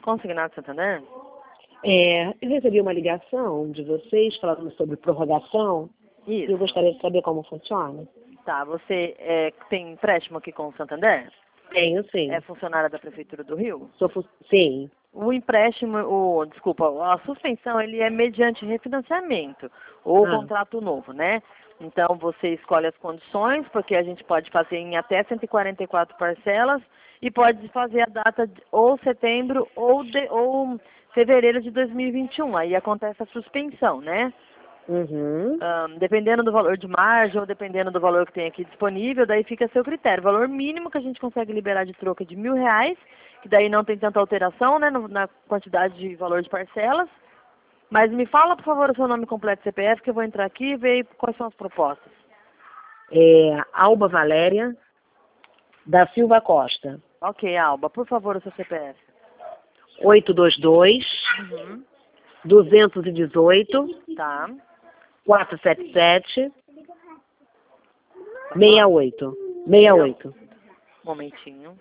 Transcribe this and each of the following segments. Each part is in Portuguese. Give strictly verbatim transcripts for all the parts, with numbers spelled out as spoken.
Consignado Santander? É, eu recebi uma ligação de vocês falando sobre prorrogação. Isso. E eu gostaria de saber como funciona. Tá, você é, tem empréstimo aqui com o Santander? Tenho, sim. É funcionária da Prefeitura do Rio? Sou fu- sim. O empréstimo, o, desculpa, a suspensão, ele é mediante refinanciamento ou Ah. contrato novo, né? Então, você escolhe as condições, porque a gente pode fazer em até cento e quarenta e quatro parcelas e pode fazer a data de ou setembro ou, de, ou fevereiro de dois mil e vinte e um. Aí acontece a suspensão, né? Uhum. Um, dependendo do valor de margem ou dependendo do valor que tem aqui disponível, daí fica a seu critério. O valor mínimo que a gente consegue liberar de troca é de mil reais, que daí não tem tanta alteração, né, no, na quantidade de valor de parcelas. Mas me fala, por favor, o seu nome completo e C P F, que eu vou entrar aqui e ver quais são as propostas. É, Alba Valéria da Silva Costa. Ok, Alba, por favor, o seu C P F. oitocentos e vinte e dois, Uhum. duzentos e dezoito, Tá. quatrocentos e setenta e sete, sessenta e oito. sessenta e oito. Momentinho.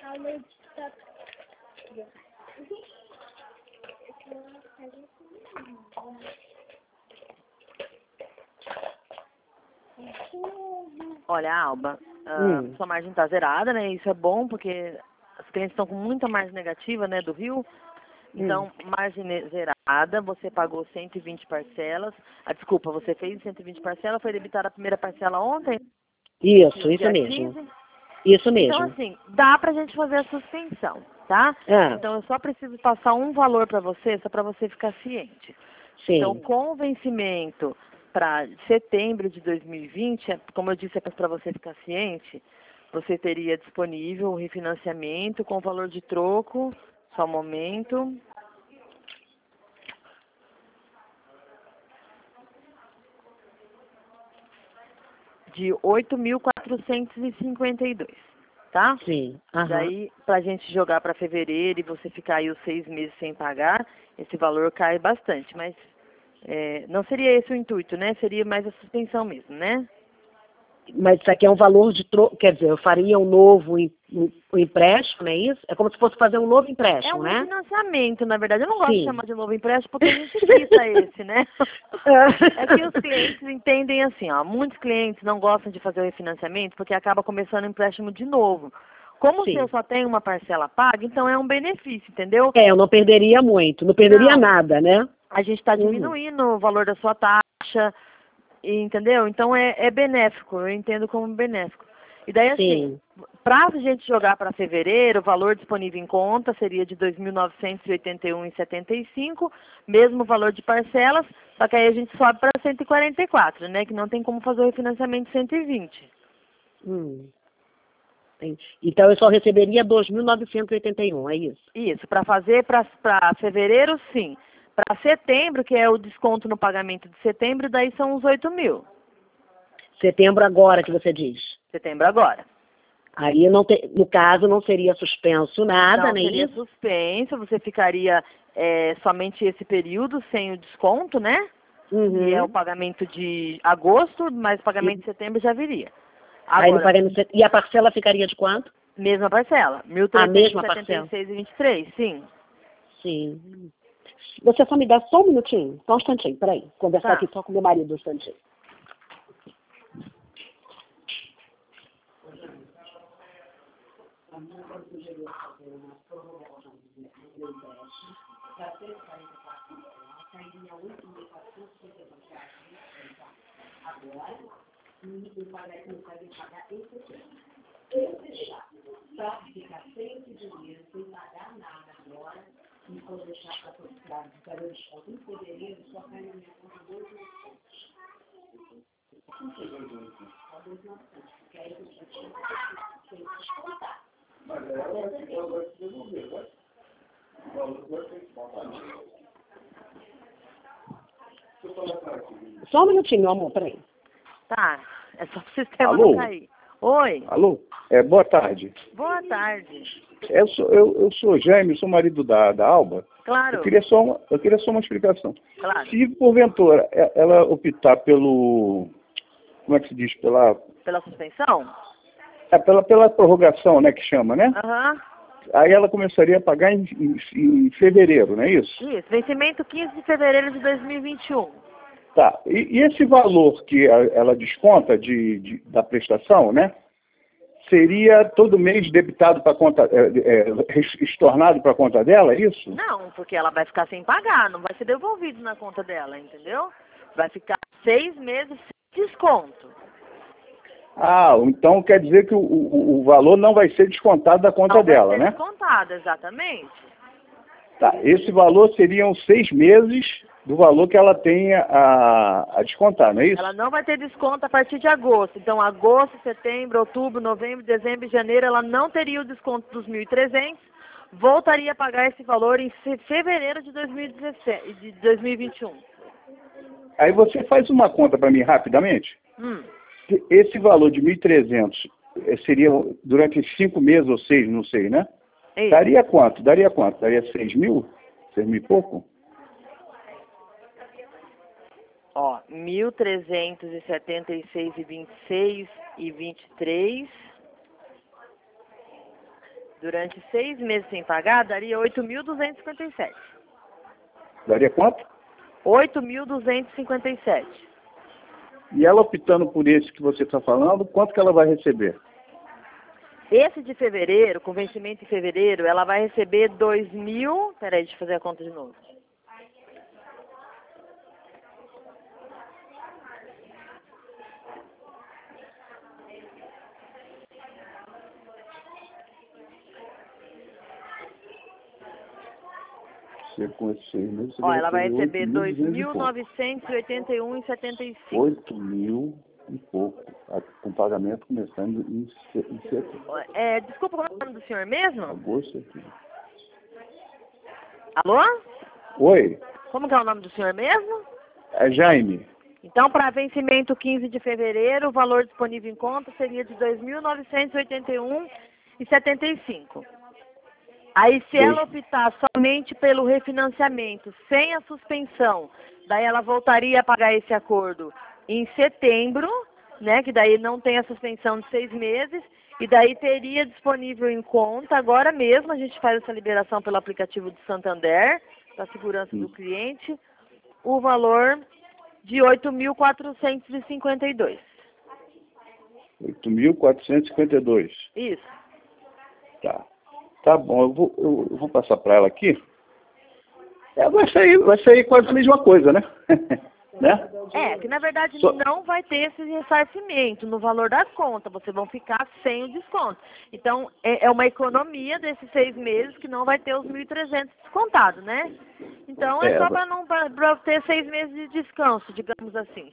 Olha, Alba, ah, Hum. sua margem está zerada, né? Isso é bom porque os clientes estão com muita margem negativa, né, do Rio. Então, margem ne- zerada, você pagou cento e vinte parcelas. Ah, desculpa, você fez cento e vinte parcelas, foi debitada a primeira parcela ontem? Isso, isso dia mesmo. quinze? Isso Então, mesmo. assim, dá pra gente fazer a suspensão, tá? Ah, Então, eu só preciso passar um valor para você, só para você ficar ciente. Então, sim. com o vencimento para setembro de dois mil e vinte, é- como eu disse, é para você ficar ciente, você teria disponível o refinanciamento com valor de troco, só um momento. De oito mil quatrocentos e cinquenta e dois, tá? Sim. Aham. Daí, pra gente jogar para fevereiro e você ficar aí os seis meses sem pagar, esse valor cai bastante, mas é, não seria esse o intuito, né? Seria mais a suspensão mesmo, né? Mas isso aqui é um valor de troco, quer dizer, eu faria um novo em- um, um empréstimo, não é isso? É como se fosse fazer um novo É empréstimo, um né? refinanciamento, na verdade. Eu não gosto de Sim. chamar de novo empréstimo porque a gente quita esse, né? É que os clientes entendem assim, ó, muitos clientes não gostam de fazer o refinanciamento porque acaba começando o empréstimo de novo. Como o Sim. seu só tem uma parcela paga, então é um benefício, entendeu? É, eu não perderia muito, não perderia Não. nada, né? A gente está Uhum. diminuindo o valor da sua taxa, e- entendeu? Então é, é benéfico, eu entendo como benéfico. E daí assim, Sim. para a gente jogar para fevereiro, o valor disponível em conta seria de dois mil novecentos e oitenta e um reais e setenta e cinco centavos, mesmo valor de parcelas, só que aí a gente sobe para cento e quarenta e quatro, né? Que não tem como fazer o refinanciamento de cento e vinte. Hum. Entendi. Então eu só receberia dois mil novecentos e oitenta e um, é isso? Isso, para fazer para fevereiro, sim. Para setembro, que é o desconto no pagamento de setembro, daí são uns oito mil. Setembro agora que você diz. Setembro agora. Aí não te, no caso não seria suspenso nada, Não né? seria Isso? suspenso, você ficaria é, somente esse período sem o desconto, né? Uhum. E é o pagamento de agosto, mas o pagamento de setembro já viria. Aí no Agora, pagamento, e a parcela ficaria de quanto? mesma parcela, mil A trezentos e mesma setenta e parcela? seis reais e vinte e três centavos, sim. Sim. Você só me dá só um minutinho, só um instantinho, peraí. Conversar Tá. aqui só com meu marido um instantinho. Só um minutinho, meu amor, peraí. Tá, é só pro sistema Alô? não cair. Oi, Alô? É, boa tarde. boa tarde. Eu sou, eu, eu sou Jaime, sou marido da, da Alba. Claro, Eu queria, só uma, eu queria só uma explicação. claro, Se, porventura, e- ela optar pelo... Como é que se diz? Pela, pela suspensão? é, pela, pela prorrogação, né, que chama, né? Aham, aí ela começaria a pagar em, em, em fevereiro, não é isso? Isso, vencimento quinze de fevereiro de dois mil e vinte e um. Tá, e, e esse valor que a, ela desconta de, de, da prestação, né? Seria todo mês debitado para conta, é, é, estornado para a conta dela, é isso? Não, porque ela vai ficar sem pagar, não vai ser devolvido na conta dela, entendeu? Vai ficar seis meses sem desconto. Ah, então quer dizer que o, o, o valor não vai ser descontado da conta não dela, vai ser né? descontado, exatamente. Tá, esse valor seriam seis meses do valor que ela tem a, a descontar, não é isso? Ela não vai ter desconto a partir de agosto. Então, agosto, setembro, outubro, novembro, dezembro e janeiro, ela não teria o desconto dos mil e trezentos. Voltaria a pagar esse valor em fe- fevereiro de, dois mil e dezessete, de dois mil e vinte e um. Aí você faz uma conta para mim rapidamente. Hum. Esse valor de mil e trezentos eh, seria durante cinco meses ou seis, não sei, né? Isso. Daria quanto? Daria quanto? Daria seis mil? Seis mil e pouco? Ó, mil trezentos e setenta e seis e vinte e seis e vinte e três. Durante seis meses sem pagar, daria oito mil duzentos e cinquenta e sete. Daria quanto? oito mil duzentos e cinquenta e sete. E ela optando por esse que você está falando, quanto que ela vai receber? Esse de fevereiro, com vencimento em fevereiro, ela vai receber dois mil... Peraí, deixa eu fazer a conta de novo. Você com esses seis meses, você Ó, ela vai receber oito dois duzentos e mil pouco. novecentos e oitenta e um reais e setenta e cinco. oito mil e pouco, a- com pagamento começando em, se- em setembro, É, desculpa, como é o nome do senhor mesmo? agosto, setembro. Alô? Oi, Como que é o nome do senhor mesmo? é Jaime. Então, para vencimento quinze de fevereiro, o valor disponível em conta seria de dois mil novecentos e oitenta e um reais e setenta e cinco. Aí, se ela optar somente pelo refinanciamento, sem a suspensão, daí ela voltaria a pagar esse acordo em setembro, né, que daí não tem a suspensão de seis meses, e daí teria disponível em conta, agora mesmo a gente faz essa liberação pelo aplicativo do Santander, para a segurança do cliente, o valor de oito mil quatrocentos e cinquenta e dois. oito mil quatrocentos e cinquenta e dois. Isso. Tá. Tá bom, eu vou, eu vou passar para ela aqui. É, vai sair, vai sair quase a mesma coisa, né? né? É, que na verdade Só- não vai ter esse ressarcimento no valor da conta, vocês vão ficar sem o desconto. Então, é, é uma economia desses seis meses que não vai ter os mil e trezentos descontados, né? Então, é, É, só vai- para não pra ter seis meses de descanso, digamos assim.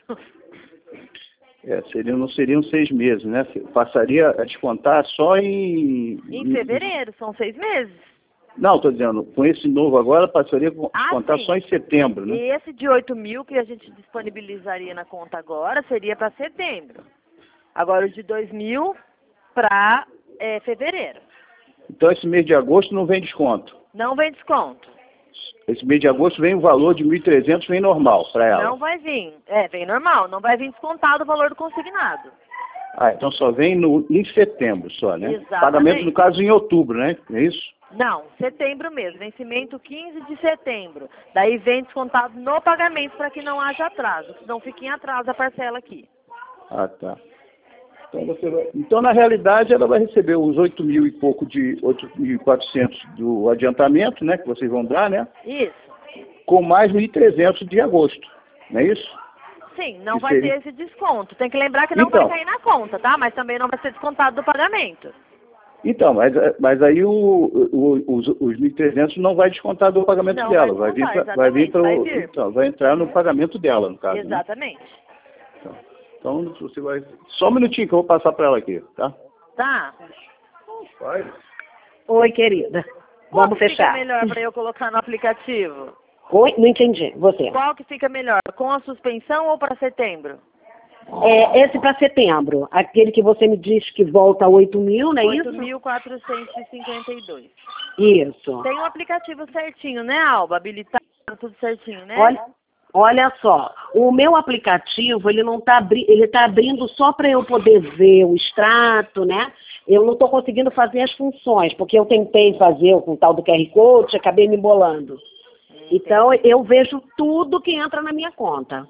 É, seriam, não seriam seis meses, né? Passaria a descontar só em... Em fevereiro, são seis meses. Não, estou dizendo, com esse novo agora, passaria a Ah, descontar sim. só em setembro, né? E esse de oito mil que a gente disponibilizaria na conta agora seria para setembro. Agora o de dois mil para é, fevereiro. Então esse mês de agosto não vem desconto. Não vem desconto. Esse mês de agosto vem o valor de mil e trezentos, vem normal para ela. Não vai vir. É, vem normal. Não vai vir descontado o valor do consignado. Ah, então só vem no, em setembro só, né? Exatamente. Pagamento, no caso, em outubro, né? É isso? Não, setembro mesmo. Vencimento quinze de setembro. Daí vem descontado no pagamento para que não haja atraso. Que não fique em atraso a parcela aqui. Ah, tá. Então, você vai... então, na realidade, ela vai receber os oito mil e pouco de oito mil e quatrocentos do adiantamento, né? Que vocês vão dar, né? Isso. Com mais mil e trezentos de agosto, não é isso? Sim, não Que vai seria- ter esse desconto. Tem que lembrar que não Então. vai cair na conta, tá? Mas também não vai ser descontado do pagamento. Então, mas, mas aí o, o, os, os mil e trezentos não vai descontar do pagamento Não dela, vai vai, vir descontar, pra, vai vir para exatamente, vai vir. então, vai entrar no pagamento dela, no caso. Né? Exatamente. Então, então, você vai. Só um minutinho que eu vou passar para ela aqui, tá? Tá? Vai. Oi, querida. Qual Vamos que fechar. fica melhor para eu colocar no aplicativo? Oi, não entendi. Você. Qual que fica melhor? Com a suspensão ou para setembro? É, esse para setembro. Aquele que você me diz que volta a oito mil, não é oito isso? mil quatrocentos e cinquenta e dois. Isso. Tem um aplicativo certinho, né, Alba? Habilitado, tudo certinho, né? Olha, Olha só, o meu aplicativo, ele não tá, abri ele tá abrindo só para eu poder ver o extrato, né? Eu não estou conseguindo fazer as funções, porque eu tentei fazer com o tal do Q R Code, acabei me embolando. Então, eu vejo tudo que entra na minha conta.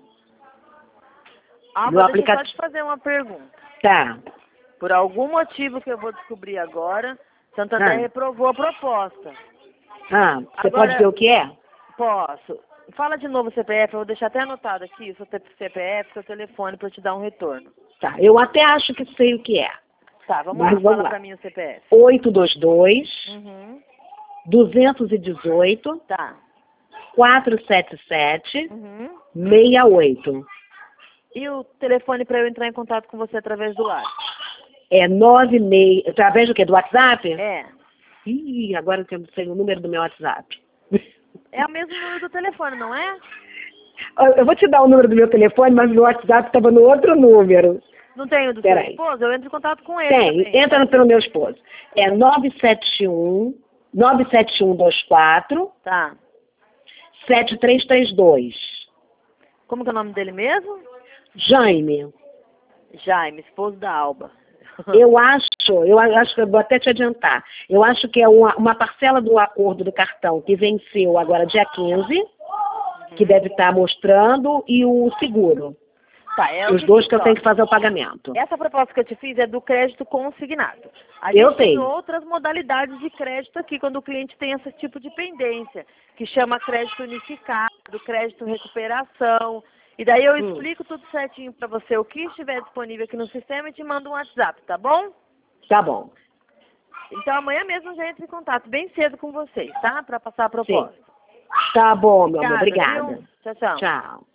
Ah, Meu mas deixa eu só aplicativo. te fazer uma pergunta. Tá. Por algum motivo que eu vou descobrir agora, Santander Ah. reprovou a proposta. Ah, você Agora- pode ver o que é? Posso. Fala de novo o C P F, eu vou deixar até anotado aqui, o seu C P F, seu telefone, para eu te dar um retorno. Tá, eu até acho que sei o que é. Tá, vamos Mas lá, vamos fala lá. pra mim o C P F. oito dois dois, Uhum. duzentos e dezoito, Tá. quatrocentos e setenta e sete, Uhum. sessenta e oito. E o telefone para eu entrar em contato com você através do WhatsApp? É nove seis... Através do quê? Do WhatsApp? É. Ih, agora eu tenho- sei o número do meu WhatsApp. É o mesmo número do telefone, não é? Eu vou te dar o número do meu telefone, mas o meu WhatsApp estava no outro número. Não tem o do Pera seu aí. esposo? Eu entro em contato com ele Tem, também. entra no- pelo meu esposo. É nove sete um, nove sete um dois quatro, Tá. sete três três dois. Como que é o nome dele mesmo? Jaime, Jaime, esposo da Alba. eu acho, eu acho que eu vou até te adiantar. Eu acho que é uma, uma parcela do acordo do cartão que venceu agora dia quinze, que deve estar mostrando, e o seguro. Tá, é o Os dois seguinte, que eu ó. tenho que fazer o pagamento. Essa proposta que eu te fiz é do crédito consignado. A Eu gente tem tenho. outras modalidades de crédito aqui, quando o cliente tem esse tipo de pendência, que chama crédito unificado, crédito recuperação. E daí eu Hum. explico tudo certinho para você, o que estiver disponível aqui no sistema, e te mando um WhatsApp, tá bom? Tá bom. Então amanhã mesmo eu já entro em contato bem cedo com vocês, tá? Para passar a proposta. Tá bom, meu amor. Obrigada, Obrigada. viu? Tchau, tchau. Tchau.